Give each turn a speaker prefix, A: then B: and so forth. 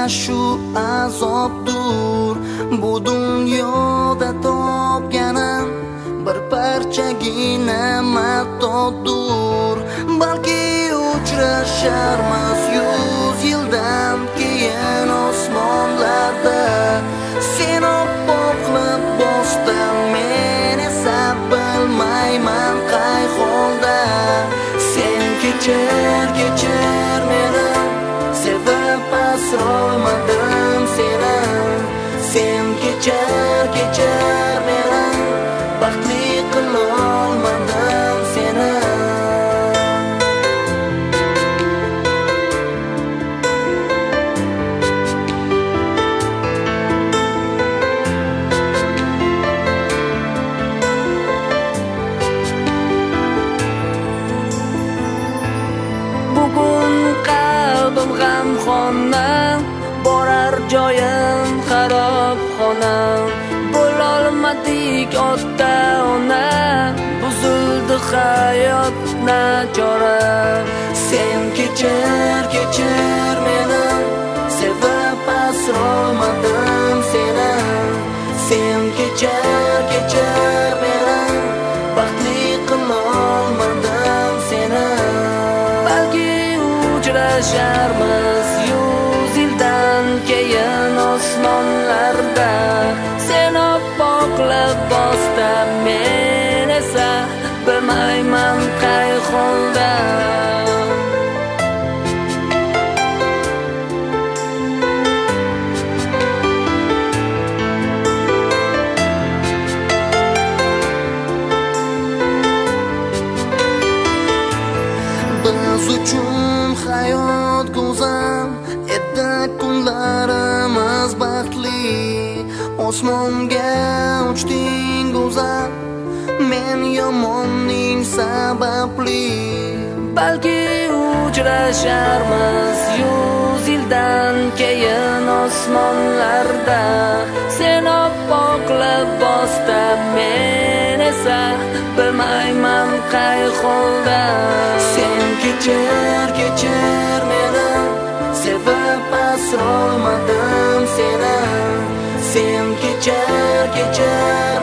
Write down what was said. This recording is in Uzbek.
A: shu azobdur. Bu dunyoda topganim bir parchagina matodur. Balki uchrasharmiz 100 yildan keyin osmonlarda. Sen oppoq libosdan, men esa bilmayman qay holda. Sen kechir meni, sevib asrolmadim seni. Sen kechir meni, baxtli qilolmadim seni.
B: Bugun qalbim g'amxona, borar joyim xarobxona. Bo'lolmadik ota-ona, buzildi hayot nachora.
A: Sen kechir meni, sevib asrolmadim seni. Sen kechir meni, baxtli qilolmadim seni.
B: Balki uchrasharmiz 100 yildan keyin osmonlarda. Sen oppoq libosda, men esa bilmayman qay holda.
A: Biz uchun hayot go'zal edi, kunlarimiz baxtli. Osmonga uchding go'zal, men yomonning sababli.
B: Balki uchrasharmiz 100 yildan keyin osmonlarda. Sen oppoq libosda, men esa bilmayman qay holda.
A: Sen kechir meni, sevib asrolmadim seni. Sen kechir